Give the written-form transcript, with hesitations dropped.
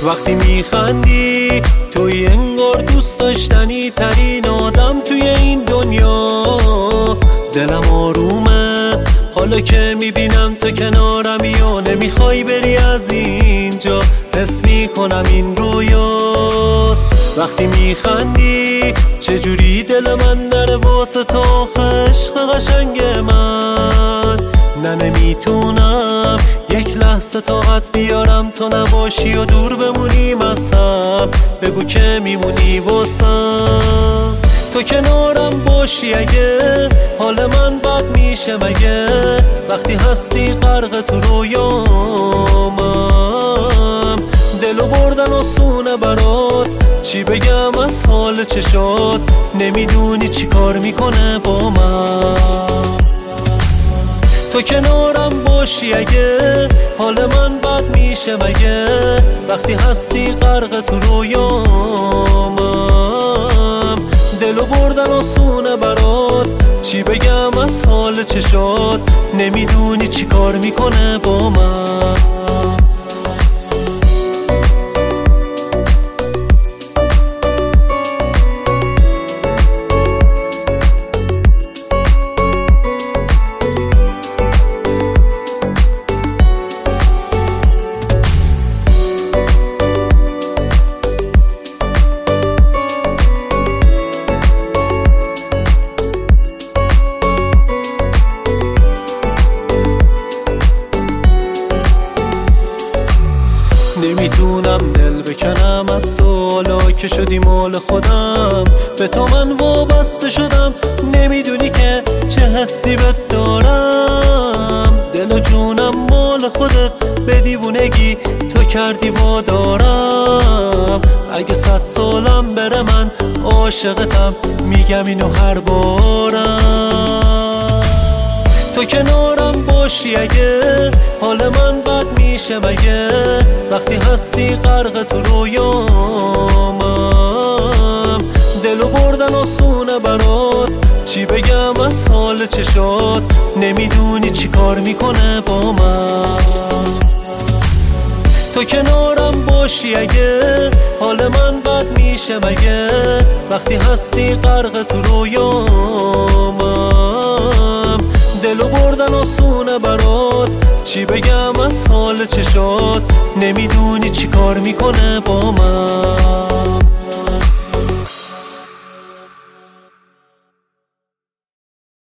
وقتی میخندی توی انگار دوست داشتنی ترین آدم توی این دنیا. دلم آرومه حالا که میبینم تو کنارمی و نمیخوای بری از اینجا. حس میکنم این رویاست. وقتی میخندی چجوری دل من نره واسه تو عشق قشنگ من. نه نمیتونم یک لحظه طاقت بیارم تو نباشی و دور بمونیم از هم. بگو که میمونی واسم. تو کنارم باشی اگه حال من بد میشه مگه. وقتی هستی غرق تو رویامم. دلو بردن آسونه برات چی بگم از حال چشات. نمیدونی چی کار میکنه با من. تو کنارم باشی اگه حال من بد میشه مگه. وقتی هستی غرق تو رویامم. دلو بردن آسونه برات چی بگم از حال چشات. نمیدونی چی کار میکنه با من. نمیتونم دل بکنم از تو حالا که شدی مال خودم. به تو من وابسته شدم نمیدونی که چه حسی بهت دارم. دل و جونم مال خودت به دیوونگی تو کردی وادارم. اگه 100 سالم بره من عاشقتم میگم اینو هر بارم. تو کنارم باشی اگه حال من بد میشه مگه. وقتی هستی غرق تو رویامم. دلو بردن آسونه برات چی بگم از حال چشات. نمیدونی چی کار میکنه با من. تو کنارم باشی اگه حال من بد میشه مگه. وقتی هستی غرق تو رویامم. دلو بردن آسونه برات چی بگم از حال چشات. نمیدونی چی کار میکنه با من.